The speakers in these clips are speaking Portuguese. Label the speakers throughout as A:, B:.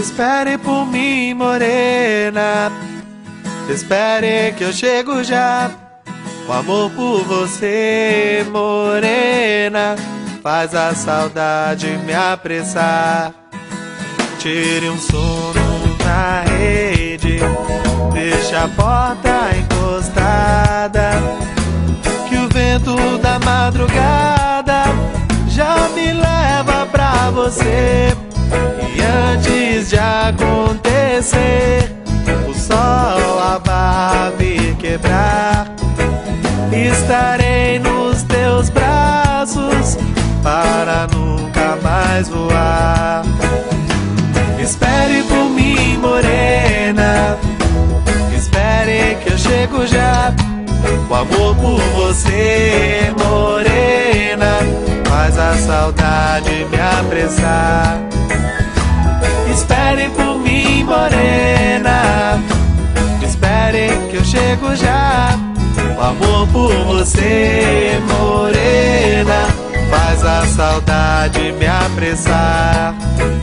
A: Espere por mim, morena. Espere que eu chego já. O amor por você, morena, faz a saudade me apressar. Tire um sono na rede, deixa a porta encostada, que o vento da madrugada já me leva pra você. E antes de acontecer, o sol a barra vir quebrar, estarei nos teus braços para nunca mais voar. Espere por mim, morena. Espere que eu chego já. O amor por você, morena, faz a saudade me apressar. Espere por mim, morena. Espere que eu chego já. O amor por você, morena, faz a saudade me apressar.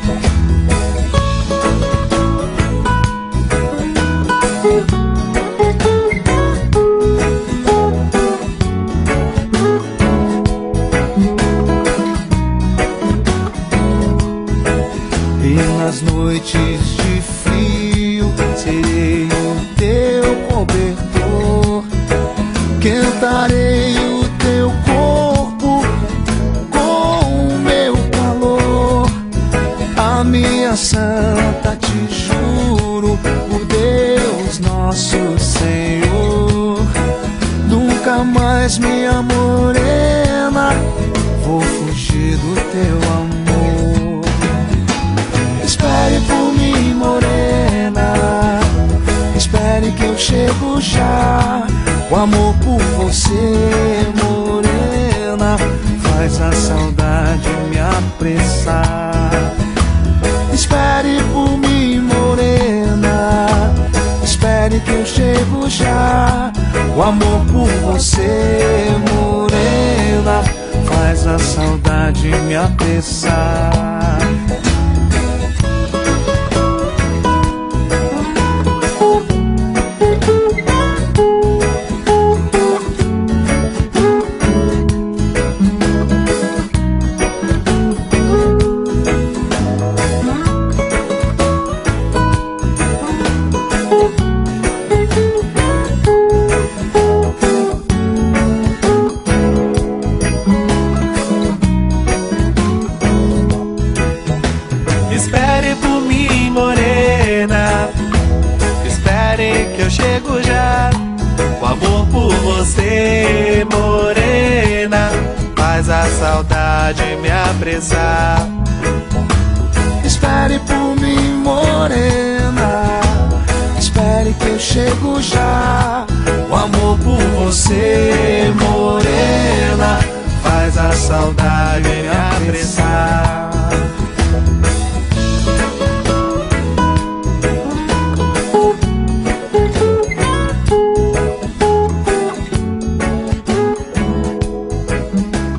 B: E nas noites de frio serei o teu cobertor, quentarei o teu corpo com o meu calor. A minha santa, te juro por Deus nosso Senhor, nunca mais, minha morena, vou fugir do teu amor. Espere por mim, morena. Espere que eu chego já. O amor por você, morena, faz a saudade me apressar. Espere por mim, morena. Espere que eu chego já. O amor por você, morena, faz a saudade me apressar.
A: Espere por mim, morena. Espere que eu chego já. O amor por você, morena, faz a saudade me apressar.
B: Espere por mim, morena. Espere que eu chego já. O amor por você, morena, faz a saudade me apressar.